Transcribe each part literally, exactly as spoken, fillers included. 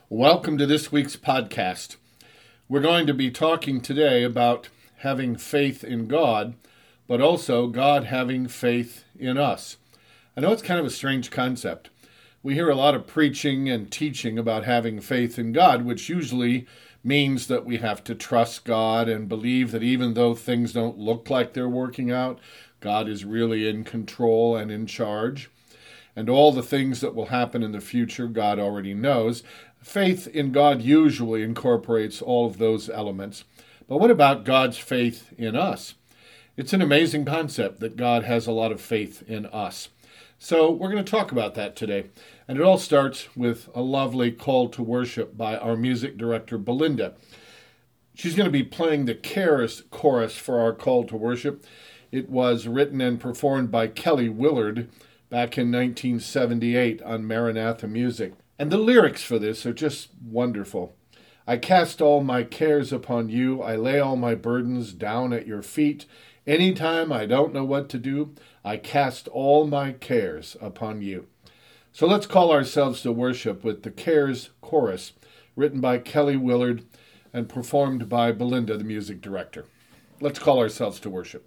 Welcome to this week's podcast. We're going to be talking today about having faith in God, but also God having faith in us. I know it's kind of a strange concept. We hear a lot of preaching and teaching about having faith in God, which usually means that we have to trust God and believe that even though things don't look like they're working out, God is really in control and in charge. And all the things that will happen in the future, God already knows. Faith in God usually incorporates all of those elements. But what about God's faith in us? It's an amazing concept that God has a lot of faith in us. So we're going to talk about that today. And it all starts with a lovely call to worship by our music director, Belinda. She's going to be playing the Cares chorus for our call to worship. It was written and performed by Kelly Willard back in nineteen seventy-eight on Maranatha Music. And the lyrics for this are just wonderful. I cast all my cares upon you. I lay all my burdens down at your feet. Anytime I don't know what to do, I cast all my cares upon you. So let's call ourselves to worship with the Cares chorus, written by Kelly Willard and performed by Belinda, the music director. Let's call ourselves to worship.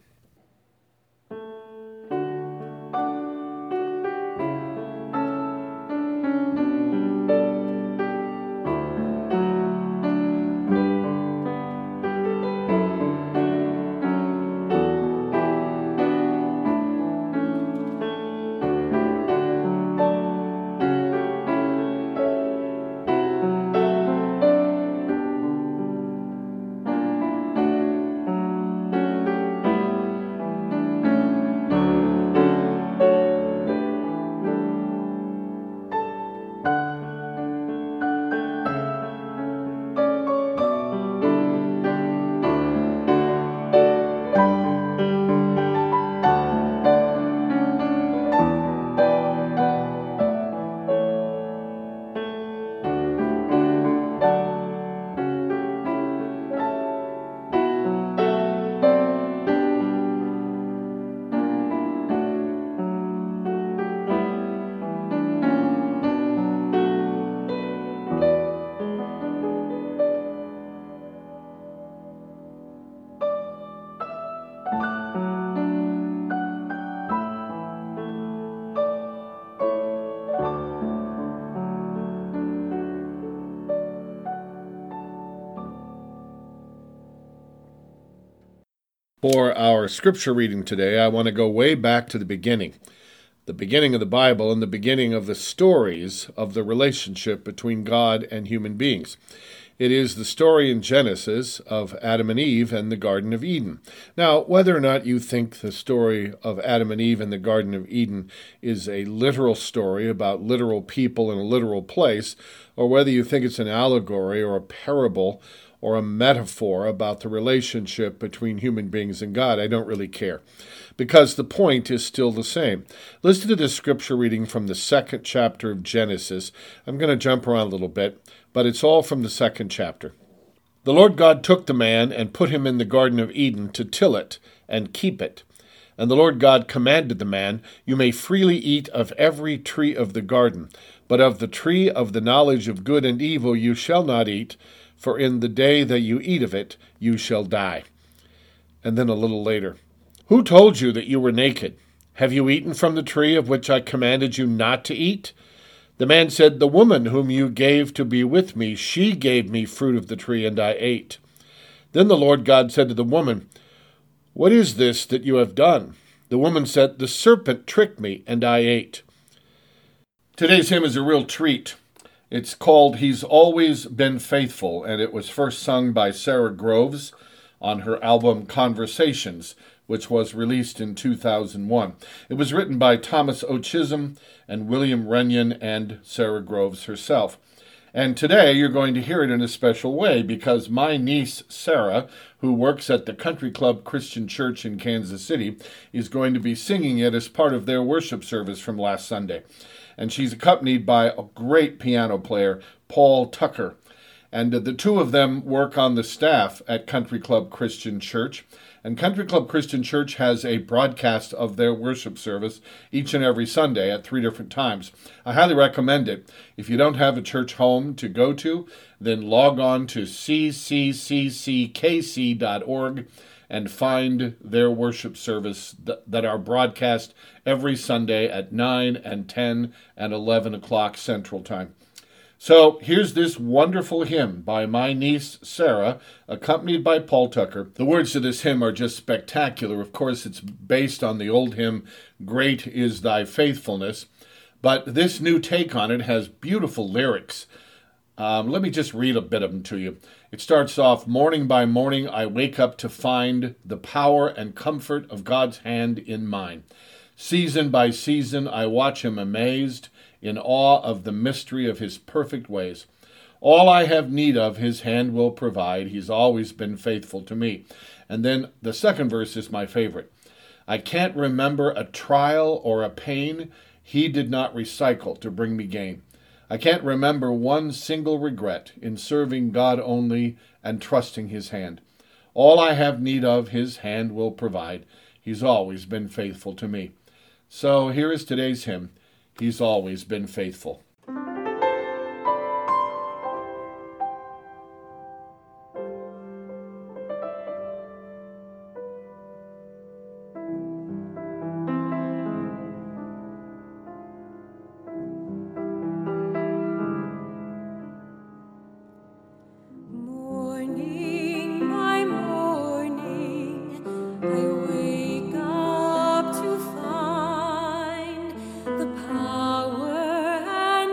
For our scripture reading today, I want to go way back to the beginning, the beginning of the Bible and the beginning of the stories of the relationship between God and human beings. It is the story in Genesis of Adam and Eve and the Garden of Eden. Now, whether or not you think the story of Adam and Eve and the Garden of Eden is a literal story about literal people in a literal place, or whether you think it's an allegory or a parable or a metaphor about the relationship between human beings and God, I don't really care, because the point is still the same. Listen to this scripture reading from the second chapter of Genesis. I'm going to jump around a little bit, but it's all from the second chapter. The Lord God took the man and put him in the Garden of Eden to till it and keep it. And the Lord God commanded the man, You may freely eat of every tree of the garden, but of the tree of the knowledge of good and evil you shall not eat, for in the day that you eat of it, you shall die. And then a little later, Who told you that you were naked? Have you eaten from the tree of which I commanded you not to eat? The man said, The woman whom you gave to be with me, she gave me fruit of the tree, and I ate. Then the Lord God said to the woman, What is this that you have done? The woman said, The serpent tricked me, and I ate. Today's hymn is a real treat. It's called He's Always Been Faithful, and it was first sung by Sara Groves on her album Conversations, which was released in two thousand one. It was written by Thomas O. Chisholm and William Renyon and Sara Groves herself. And today you're going to hear it in a special way because my niece, Sarah, who works at the Country Club Christian Church in Kansas City, is going to be singing it as part of their worship service from last Sunday. And she's accompanied by a great piano player, Paul Tucker. And uh, the two of them work on the staff at Country Club Christian Church. And Country Club Christian Church has a broadcast of their worship service each and every Sunday at three different times. I highly recommend it. If you don't have a church home to go to, then log on to c c c c k c dot org and find their worship service th- that are broadcast every Sunday at nine and ten and eleven o'clock Central Time. So here's this wonderful hymn by my niece Sarah, accompanied by Paul Tucker. The words to this hymn are just spectacular. Of course, it's based on the old hymn, Great is Thy Faithfulness, but this new take on it has beautiful lyrics. Um, let me just read a bit of them to you. It starts off, morning by morning I wake up to find the power and comfort of God's hand in mine. Season by season I watch him amazed, in awe of the mystery of his perfect ways. All I have need of, his hand will provide. He's always been faithful to me. And then the second verse is my favorite. I can't remember a trial or a pain he did not recycle to bring me gain. I can't remember one single regret in serving God only and trusting his hand. All I have need of, his hand will provide. He's always been faithful to me. So here is today's hymn. He's always been faithful. Power and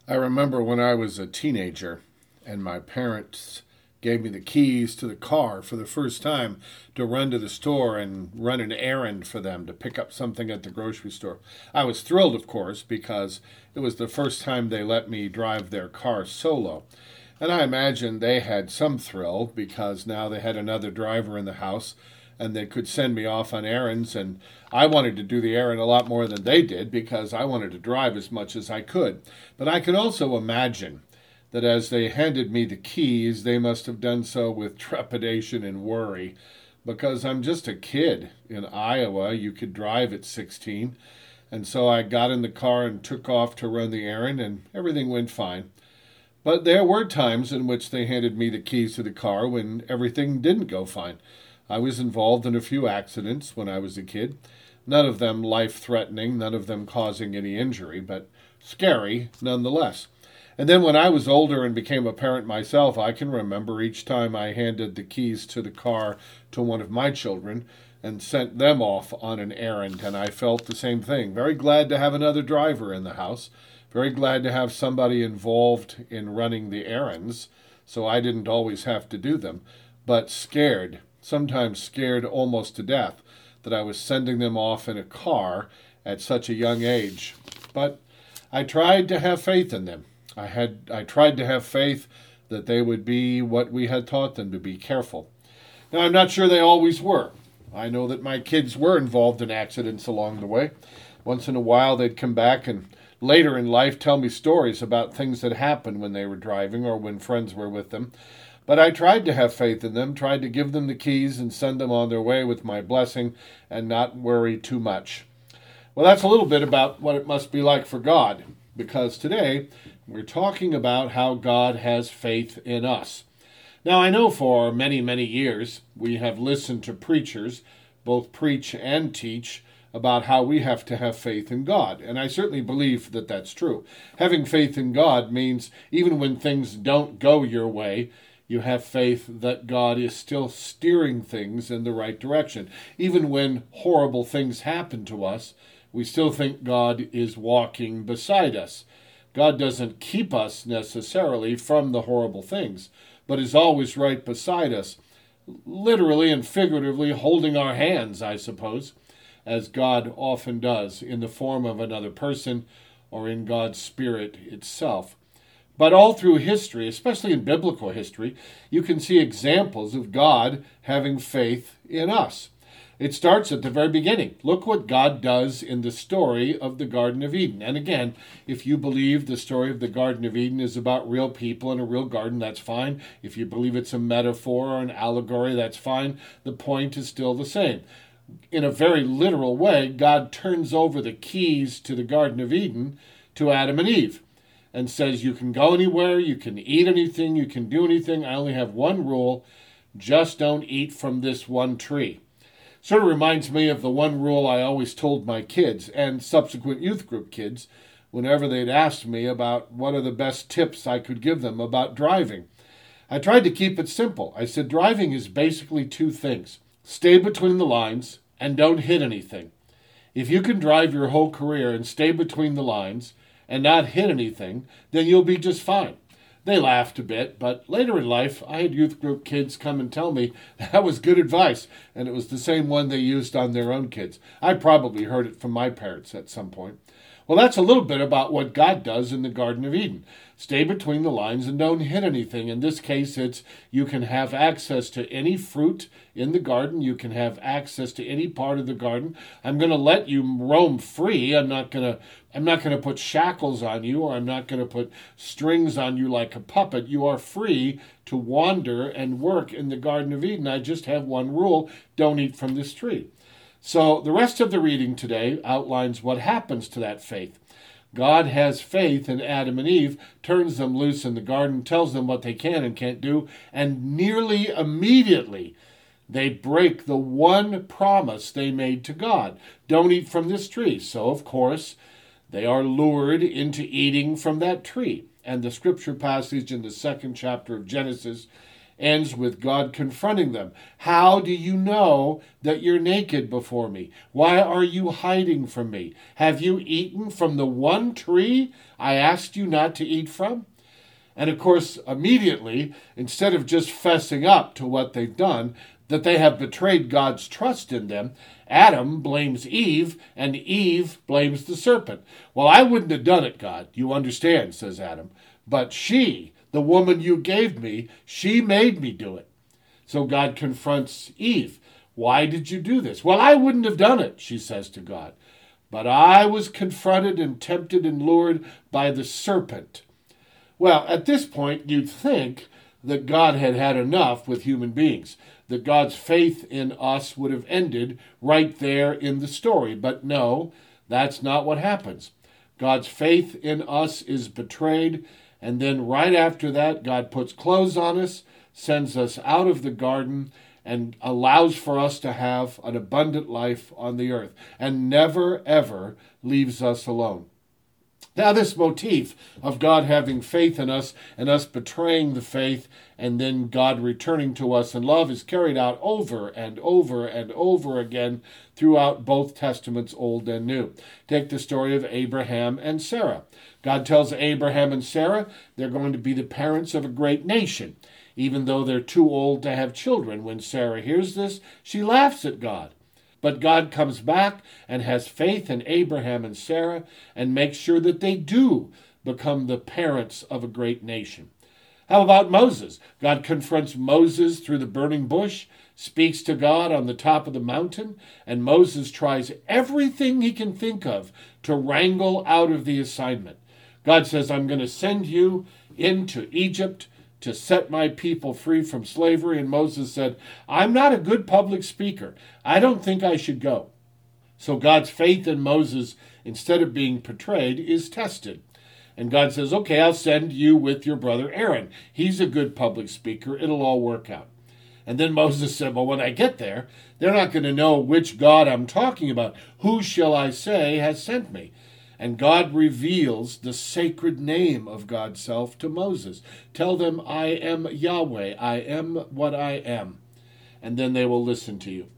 I remember when I was a teenager and my parents gave me the keys to the car for the first time to run to the store and run an errand for them to pick up something at the grocery store. I was thrilled, of course, because it was the first time they let me drive their car solo. And I imagine they had some thrill because now they had another driver in the house and they could send me off on errands. And I wanted to do the errand a lot more than they did because I wanted to drive as much as I could. But I could also imagine that as they handed me the keys, they must have done so with trepidation and worry, because I'm just a kid. In Iowa, you could drive at sixteen. And so I got in the car and took off to run the errand, and everything went fine. But there were times in which they handed me the keys to the car when everything didn't go fine. I was involved in a few accidents when I was a kid, none of them life-threatening, none of them causing any injury, but scary nonetheless. And then when I was older and became a parent myself, I can remember each time I handed the keys to the car to one of my children and sent them off on an errand, and I felt the same thing. Very glad to have another driver in the house, very glad to have somebody involved in running the errands, so I didn't always have to do them, but scared, sometimes scared almost to death, that I was sending them off in a car at such a young age. But I tried to have faith in them. I had I tried to have faith that they would be what we had taught them to be, careful. Now, I'm not sure they always were. I know that my kids were involved in accidents along the way. Once in a while, they'd come back and later in life tell me stories about things that happened when they were driving or when friends were with them. But I tried to have faith in them, tried to give them the keys and send them on their way with my blessing and not worry too much. Well, that's a little bit about what it must be like for God, because today we're talking about how God has faith in us. Now, I know for many, many years we have listened to preachers, both preach and teach, about how we have to have faith in God. And I certainly believe that that's true. Having faith in God means even when things don't go your way, you have faith that God is still steering things in the right direction. Even when horrible things happen to us, we still think God is walking beside us. God doesn't keep us necessarily from the horrible things, but is always right beside us, literally and figuratively holding our hands, I suppose, as God often does in the form of another person or in God's Spirit itself. But all through history, especially in biblical history, you can see examples of God having faith in us. It starts at the very beginning. Look what God does in the story of the Garden of Eden. And again, if you believe the story of the Garden of Eden is about real people in a real garden, that's fine. If you believe it's a metaphor or an allegory, that's fine. The point is still the same. In a very literal way, God turns over the keys to the Garden of Eden to Adam and Eve and says, you can go anywhere, you can eat anything, you can do anything. I only have one rule, just don't eat from this one tree. Sort of reminds me of the one rule I always told my kids and subsequent youth group kids whenever they'd asked me about what are the best tips I could give them about driving. I tried to keep it simple. I said driving is basically two things. Stay between the lines and don't hit anything. If you can drive your whole career and stay between the lines and not hit anything, then you'll be just fine. They laughed a bit, but later in life, I had youth group kids come and tell me that was good advice, and it was the same one they used on their own kids. I probably heard it from my parents at some point. Well, that's a little bit about what God does in the Garden of Eden. Stay between the lines and don't hit anything. In this case, it's you can have access to any fruit in the garden. You can have access to any part of the garden. I'm going to let you roam free. I'm not going to I'm not going to put shackles on you, or I'm not going to put strings on you like a puppet. You are free to wander and work in the Garden of Eden. I just have one rule: don't eat from this tree. So the rest of the reading today outlines what happens to that faith. God has faith in Adam and Eve, turns them loose in the garden, tells them what they can and can't do, and nearly immediately they break the one promise they made to God. Don't eat from this tree. So, of course, they are lured into eating from that tree. And the scripture passage in the second chapter of Genesis ends with God confronting them. How do you know that you're naked before me? Why are you hiding from me? Have you eaten from the one tree I asked you not to eat from? And of course, immediately, instead of just fessing up to what they've done, that they have betrayed God's trust in them, Adam blames Eve, and Eve blames the serpent. Well, I wouldn't have done it, God. You understand, says Adam. But she, the woman you gave me, she made me do it. So God confronts Eve. Why did you do this? Well, I wouldn't have done it, she says to God. But I was confronted and tempted and lured by the serpent. Well, at this point, you'd think that God had had enough with human beings, that God's faith in us would have ended right there in the story. But no, that's not what happens. God's faith in us is betrayed, and then right after that, God puts clothes on us, sends us out of the garden, and allows for us to have an abundant life on the earth, and never, ever leaves us alone. Now, this motif of God having faith in us and us betraying the faith and then God returning to us in love is carried out over and over and over again throughout both Testaments, Old and New. Take the story of Abraham and Sarah. God tells Abraham and Sarah they're going to be the parents of a great nation, even though they're too old to have children. When Sarah hears this, she laughs at God. But God comes back and has faith in Abraham and Sarah and makes sure that they do become the parents of a great nation. How about Moses? God confronts Moses through the burning bush, speaks to God on the top of the mountain, and Moses tries everything he can think of to wrangle out of the assignment. God says, I'm going to send you into Egypt to set my people free from slavery. And Moses said, I'm not a good public speaker. I don't think I should go. So God's faith in Moses, instead of being betrayed, is tested. And God says, okay, I'll send you with your brother Aaron. He's a good public speaker. It'll all work out. And then Moses said, well, when I get there, they're not going to know which God I'm talking about. Who shall I say has sent me? And God reveals the sacred name of God's self to Moses. Tell them, I am Yahweh. I am what I am. And then they will listen to you.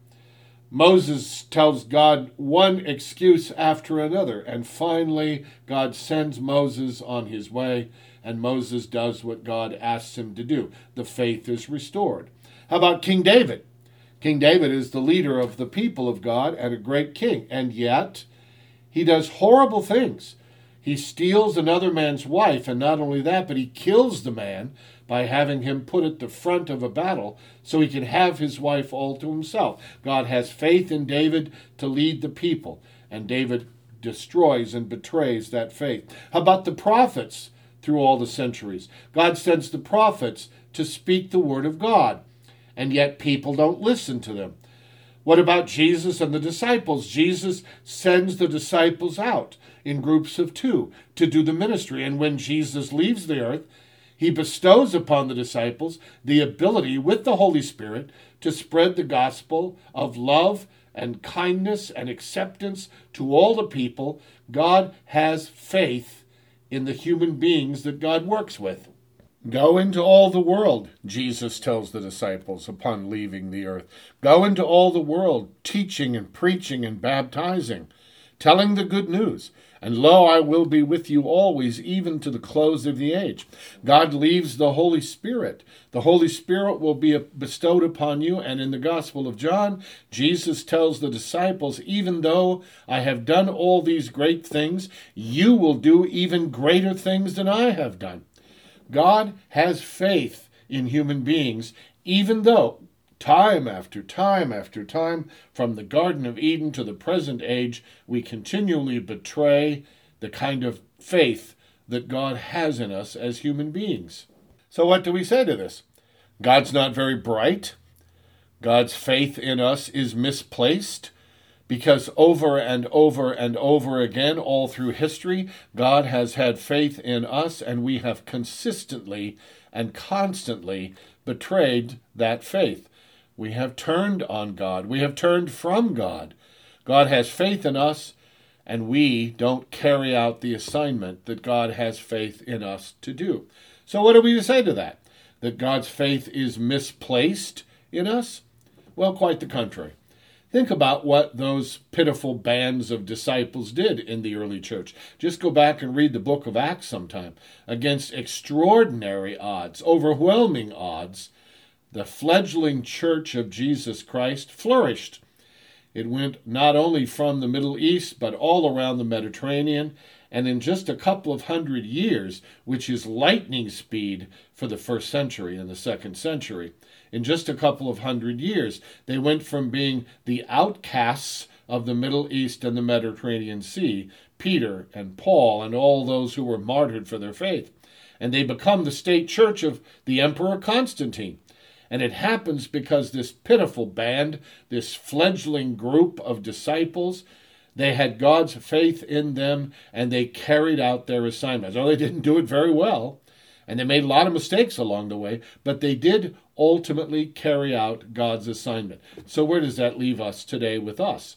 Moses tells God one excuse after another. And finally, God sends Moses on his way. And Moses does what God asks him to do. The faith is restored. How about King David? King David is the leader of the people of God and a great king. And yet, he does horrible things. He steals another man's wife, and not only that, but he kills the man by having him put at the front of a battle so he can have his wife all to himself. God has faith in David to lead the people, and David destroys and betrays that faith. How about the prophets through all the centuries? God sends the prophets to speak the word of God, and yet people don't listen to them. What about Jesus and the disciples? Jesus sends the disciples out in groups of two to do the ministry. And when Jesus leaves the earth, he bestows upon the disciples the ability with the Holy Spirit to spread the gospel of love and kindness and acceptance to all the people. God has faith in the human beings that God works with. Go into all the world, Jesus tells the disciples upon leaving the earth. Go into all the world, teaching and preaching and baptizing, telling the good news. And lo, I will be with you always, even to the close of the age. God leaves the Holy Spirit. The Holy Spirit will be bestowed upon you. And in the Gospel of John, Jesus tells the disciples, even though I have done all these great things, you will do even greater things than I have done. God has faith in human beings, even though time after time after time, from the Garden of Eden to the present age, we continually betray the kind of faith that God has in us as human beings. So what do we say to this? God's not very bright. God's faith in us is misplaced. Because over and over and over again, all through history, God has had faith in us, and we have consistently and constantly betrayed that faith. We have turned on God. We have turned from God. God has faith in us, and we don't carry out the assignment that God has faith in us to do. So what are we to say to that? that God's faith is misplaced in us? Well, quite the contrary. Think about what those pitiful bands of disciples did in the early church. Just go back and read the book of Acts sometime. Against extraordinary odds, overwhelming odds, the fledgling church of Jesus Christ flourished. It went not only from the Middle East, but all around the Mediterranean, and in just a couple of hundred years, which is lightning speed for the first century and the second century, in just a couple of hundred years, they went from being the outcasts of the Middle East and the Mediterranean Sea, Peter and Paul and all those who were martyred for their faith, and they become the state church of the Emperor Constantine. And it happens because this pitiful band, this fledgling group of disciples, they had God's faith in them, and they carried out their assignments. Now, they didn't do it very well, and they made a lot of mistakes along the way, but they did ultimately carry out God's assignment. So where does that leave us today with us?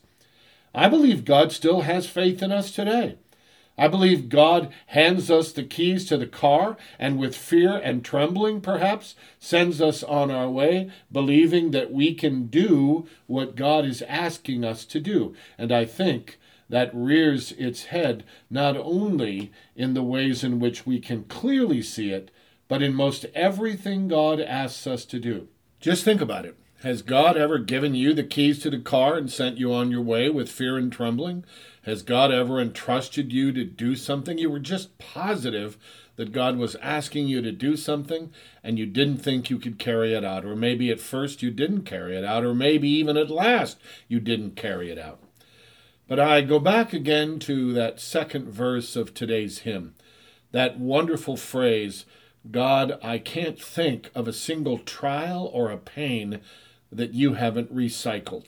I believe God still has faith in us today. I believe God hands us the keys to the car and with fear and trembling, perhaps, sends us on our way, believing that we can do what God is asking us to do. And I think that rears its head not only in the ways in which we can clearly see it, but in most everything God asks us to do. Just think about it. Has God ever given you the keys to the car and sent you on your way with fear and trembling? Has God ever entrusted you to do something? You were just positive that God was asking you to do something and you didn't think you could carry it out. Or maybe at first you didn't carry it out. Or maybe even at last you didn't carry it out. But I go back again to that second verse of today's hymn. That wonderful phrase, God, I can't think of a single trial or a pain that you haven't recycled.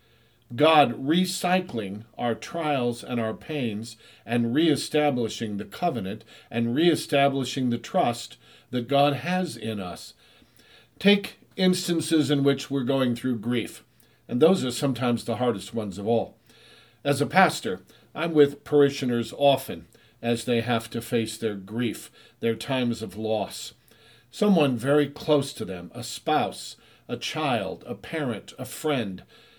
God recycling our trials and our pains and reestablishing the covenant and reestablishing the trust that God has in us. Take instances in which we're going through grief, and those are sometimes the hardest ones of all. As a pastor, I'm with parishioners often as they have to face their grief, their times of loss. Someone very close to them, a spouse, a child, a parent, a friend,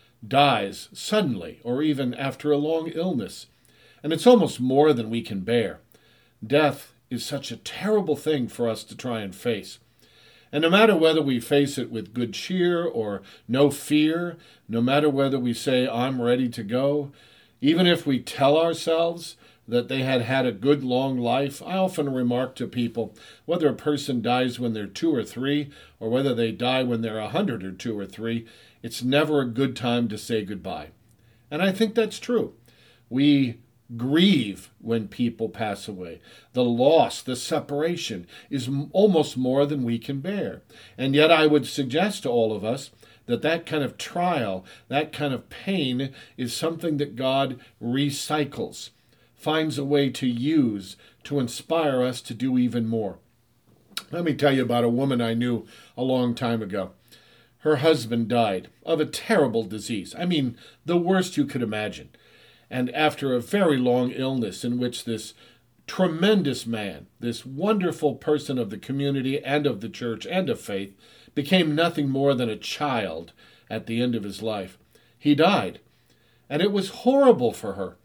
dies suddenly or even after a long illness. And it's almost more than we can bear. Death is such a terrible thing for us to try and face. And no matter whether we face it with good cheer or no fear, no matter whether we say, I'm ready to go, even if we tell ourselves that they had had a good long life, I often remark to people, whether a person dies when they're two or three, or whether they die when they're a hundred or two or three, it's never a good time to say goodbye. And I think that's true. We grieve when people pass away. The loss, the separation is m- almost more than we can bear. And yet I would suggest to all of us that that kind of trial, that kind of pain is something that God recycles, finds a way to use to inspire us to do even more. Let me tell you about a woman I knew a long time ago. Her husband died of a terrible disease. I mean, the worst you could imagine. And after a very long illness in which this tremendous man, this wonderful person of the community and of the church and of faith, became nothing more than a child at the end of his life, he died. And it was horrible for her.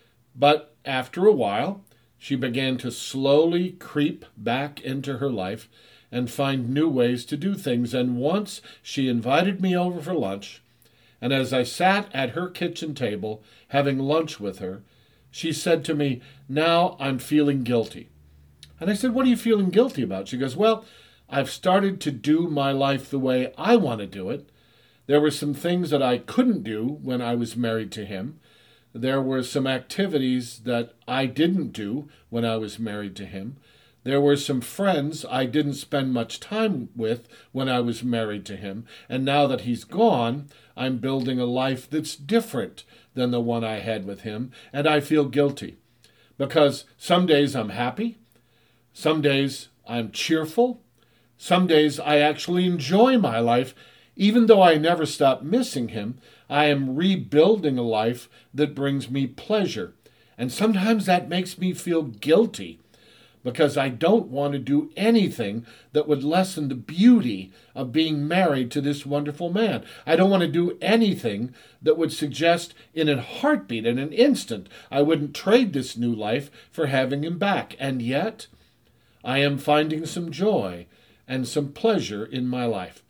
But after a while, she began to slowly creep back into her life and find new ways to do things. And once she invited me over for lunch, and as I sat at her kitchen table having lunch with her, she said to me, now I'm feeling guilty. And I said, what are you feeling guilty about? She goes, well, I've started to do my life the way I want to do it. There were some things that I couldn't do when I was married to him. There were some activities that I didn't do when I was married to him. There were some friends I didn't spend much time with when I was married to him. And now that he's gone, I'm building a life that's different than the one I had with him. And I feel guilty because some days I'm happy. Some days I'm cheerful. Some days I actually enjoy my life. Even though I never stop missing him, I am rebuilding a life that brings me pleasure. And sometimes that makes me feel guilty. because I don't want to do anything that would lessen the beauty of being married to this wonderful man. I don't want to do anything that would suggest in a heartbeat, in an instant, I wouldn't trade this new life for having him back. And yet, I am finding some joy and some pleasure in my life.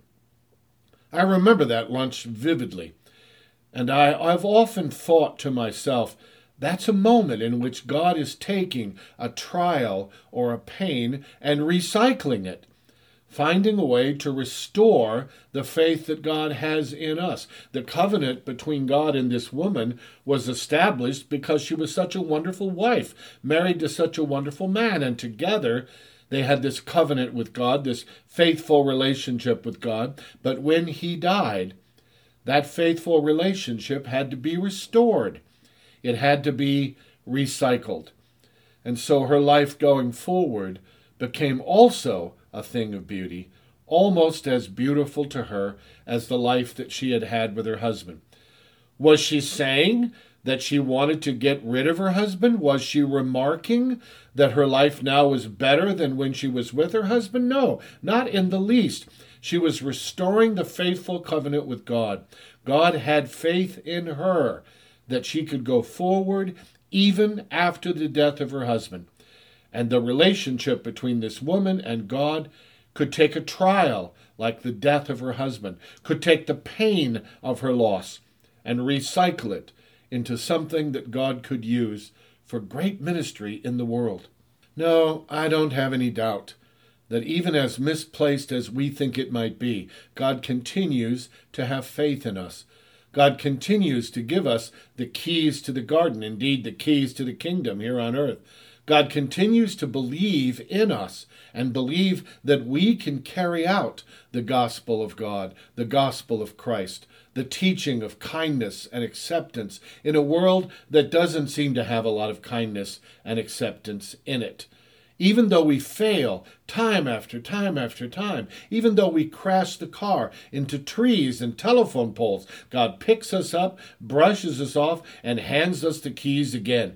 I remember that lunch vividly, and I, I've often thought to myself, that's a moment in which God is taking a trial or a pain and recycling it, finding a way to restore the faith that God has in us. The covenant between God and this woman was established because she was such a wonderful wife, married to such a wonderful man, and together they had this covenant with God, this faithful relationship with God. But when he died, that faithful relationship had to be restored. It had to be recycled. And so her life going forward became also a thing of beauty, almost as beautiful to her as the life that she had had with her husband. Was she saying that she wanted to get rid of her husband? Was she remarking that her life now was better than when she was with her husband? No, not in the least. She was restoring the faithful covenant with God. God had faith in her that she could go forward even after the death of her husband. And the relationship between this woman and God could take a trial like the death of her husband, could take the pain of her loss and recycle it into something that God could use for great ministry in the world. No, I don't have any doubt that even as misplaced as we think it might be, God continues to have faith in us. God continues to give us the keys to the garden, indeed the keys to the kingdom here on earth. God continues to believe in us and believe that we can carry out the gospel of God, the gospel of Christ, the teaching of kindness and acceptance in a world that doesn't seem to have a lot of kindness and acceptance in it. Even though we fail time after time after time, even though we crash the car into trees and telephone poles, God picks us up, brushes us off, and hands us the keys again.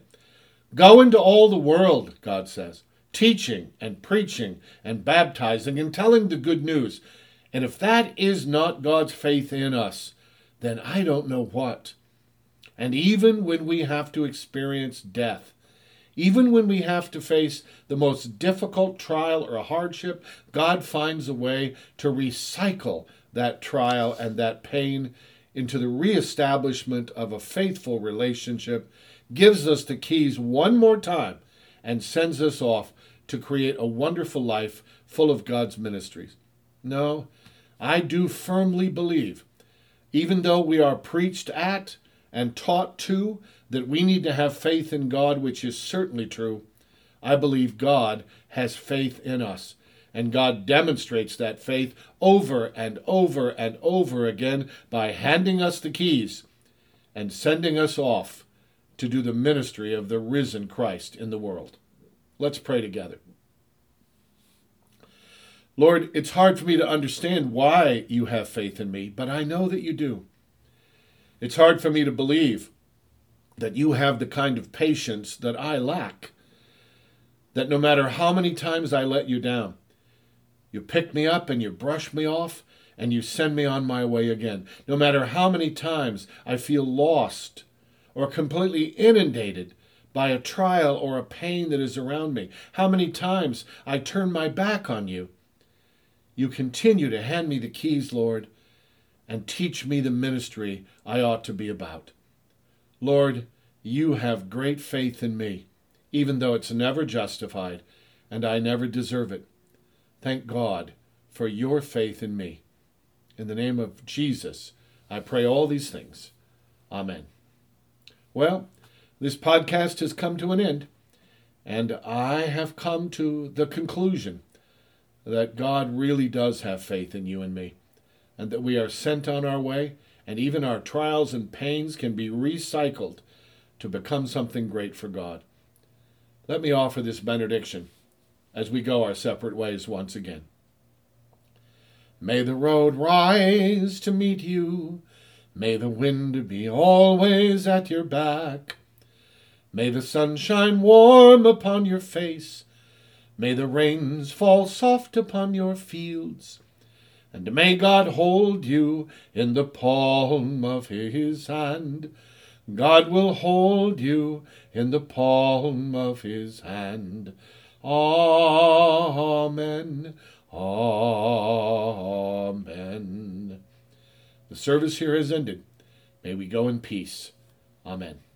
Go into all the world, God says, teaching and preaching and baptizing and telling the good news. And if that is not God's faith in us, then I don't know what. And even when we have to experience death, even when we have to face the most difficult trial or hardship, God finds a way to recycle that trial and that pain into the reestablishment of a faithful relationship, gives us the keys one more time, and sends us off to create a wonderful life full of God's ministries. No, I do firmly believe, even though we are preached at and taught to, that we need to have faith in God, which is certainly true, I believe God has faith in us. And God demonstrates that faith over and over and over again by handing us the keys and sending us off to do the ministry of the risen Christ in the world. Let's pray together. Lord, it's hard for me to understand why you have faith in me, but I know that you do. It's hard for me to believe that you have the kind of patience that I lack, that no matter how many times I let you down, you pick me up and you brush me off and you send me on my way again. No matter how many times I feel lost or completely inundated by a trial or a pain that is around me, how many times I turn my back on you, you continue to hand me the keys, Lord, and teach me the ministry I ought to be about. Lord, you have great faith in me, even though it's never justified and I never deserve it. Thank God for your faith in me. In the name of Jesus, I pray all these things. Amen. Well, this podcast has come to an end, and I have come to the conclusion that God really does have faith in you and me, and that we are sent on our way, and even our trials and pains can be recycled to become something great for God. Let me offer this benediction as we go our separate ways once again. May the road rise to meet you. May the wind be always at your back. May the sun shine warm upon your face. May the rains fall soft upon your fields, and may God hold you in the palm of his hand. God will hold you in the palm of his hand. Amen. Amen. The service here has ended. May we go in peace. Amen.